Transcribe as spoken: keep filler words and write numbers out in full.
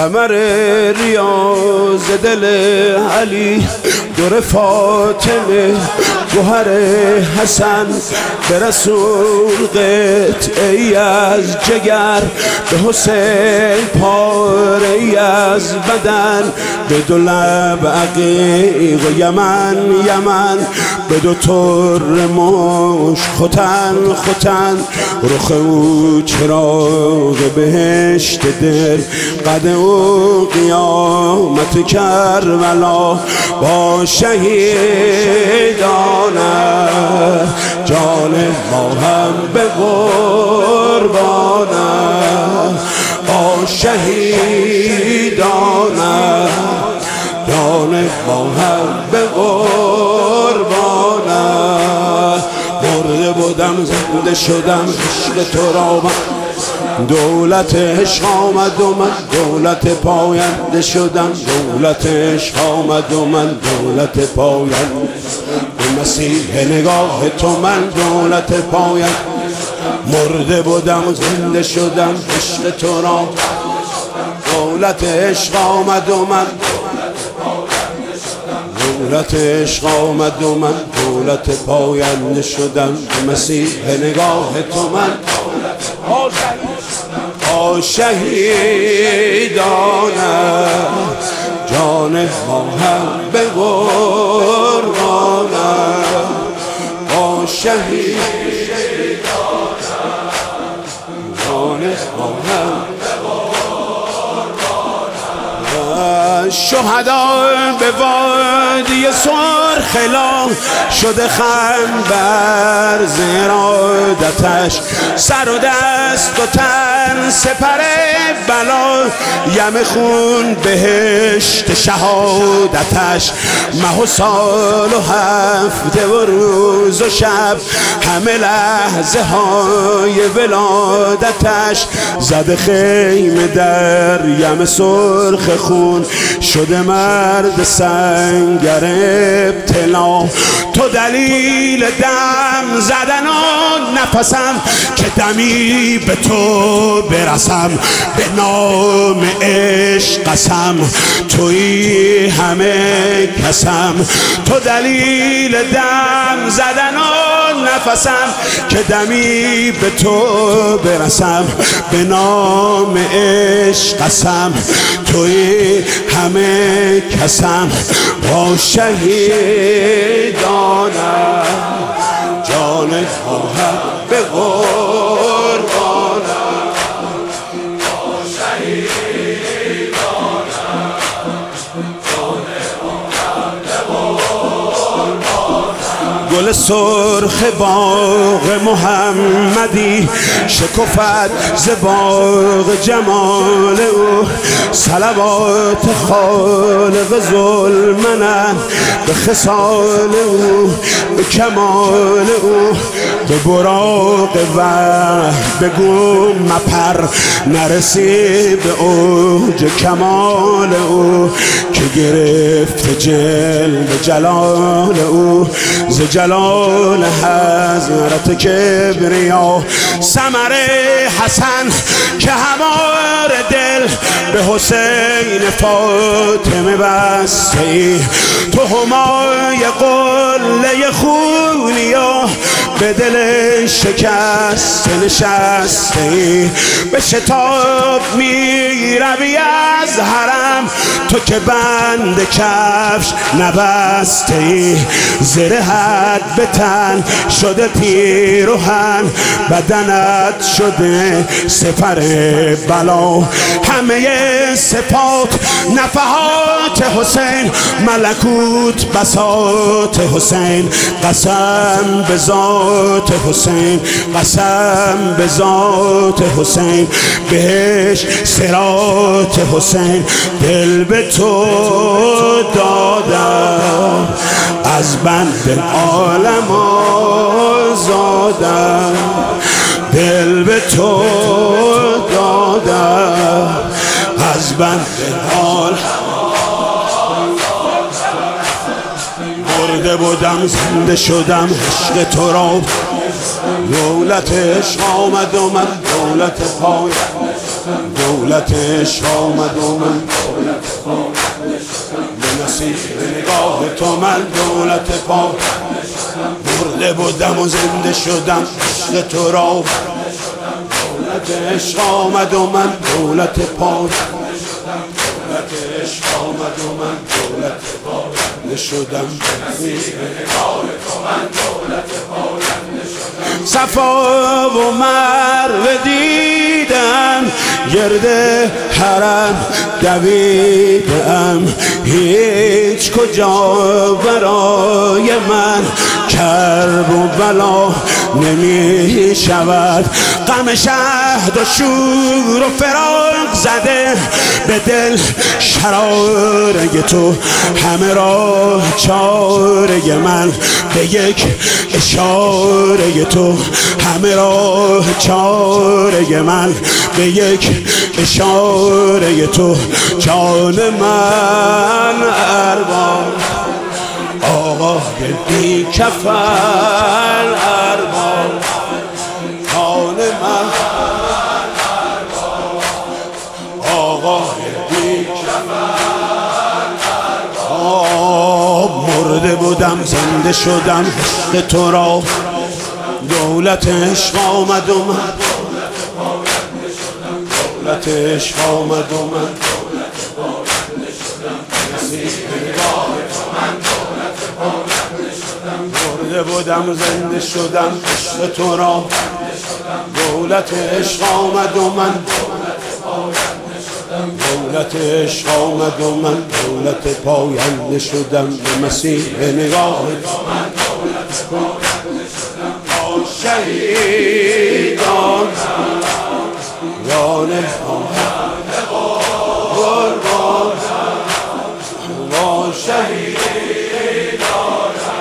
قمر ریاض دل علی، دور فاطمه گوهر حسن، به رسول قطعی از جگر، به حسین پاره از بدن، به دو لب عقیق و یمن یمن، به دو طور مشک ختن ختن، رخ او چراغ بهشت دل، قد او قیامت کربلا، با شهیدانه جان ما هم به قربانه، با شهیدانه جان ما هم به قربانه. مرده بودم زنده شدم عشق تو را من، دولت عشق آمد و من دولت پاینده شدم، دولت عشق آمد و من دولت پاینده، به مسیح نگاه تو من دولت پاینده. مرده بودم زنده شدم عشق تو را، دولت عشق آمد و من دولت عشق آمد و من دولت پاینده شدم، به مسیح نگاه تو من با شهیدانه جان ما هم به قربانه، با شهیدانه جان ما هم به قربانه. شهدا به وادی سرخلا شده خم بر زرادتش، سر و دست و تن سپر بلا، یم خون بهشت شهادتش، ماه و سال و هفته و روز و شب، همه لحظه های ولادتش، زده خیمه در یم سرخ خون، شده مرد سنگر ابتلا، تو دلیل دم زدن و نفسم، که دمی به تو برسم، به نام عشق قسم، تویی همه کسم، تو دلیل دم زدن و نفسم، که دمی به تو برسم، به نام عشق قسم، تویی همه کسم، با شهیدانه جان ما هم به قربانه، با شهیدانه جان ما هم به قربانه. گل سرخ باغ محمدی شکفت ز باغ جمال او، صلوات خالق ظلمنن به خصال او، به کمال او، به براق وحی بگو مپر، نرسی به اوج کمال او، که گرفت جلوه جلال او، ز جلال حضرت کبریا، ثمر حسن که همار دل، به حسین فاطمه بسته ای، تو همای قله خونیا، به دل شکست نشسته ای، به شتاب می روی از حرم، تو که بند کفش نبسته ای، زرهت به تن شده پیروهن، بدنت شده سپر بلا، همه صفات نفحات حسین، ملکوت بساط حسین، قسم به ذات حسین، قسم به ذات حسین، بهش صراط حسین، دل به تو دادم، از بند عالم آزادم، دل به تو دادم، از بند عالم مرده بودم زنده شدم عشق تو را، دولت عشق آمد و من دولت پایم دولت عشق آمد و من به نصیب نگاه تو من دولت پایم مرده بودم و زنده شدم عشق تو را دولت عشق آمد و من دولت پایم دولت عشق آمد و من دولت پایم شدم صفا و مروه دیدم گرد حرم دویدم هیچ کجا برای من کرب و بلا نمی شود غم شهد و شور و فراق زده به دل شراره تو همه را چاره من به یک اشاره تو همه را چاره من به یک اشاره تو جان من ارباب آقای بی کفن ارباب جان من آقای بی کفن ارباب مرده بودم زنده شدم عشق تو را دولت عشق آمد و من دولت عشق آمد و من مرده بودم زنده شدم عشق تو را دولت عشق آمد و من دولت عشق آمد و من دولت پاینده شدم به مسیح نگاه شهیدان یانه قربان و شهیدان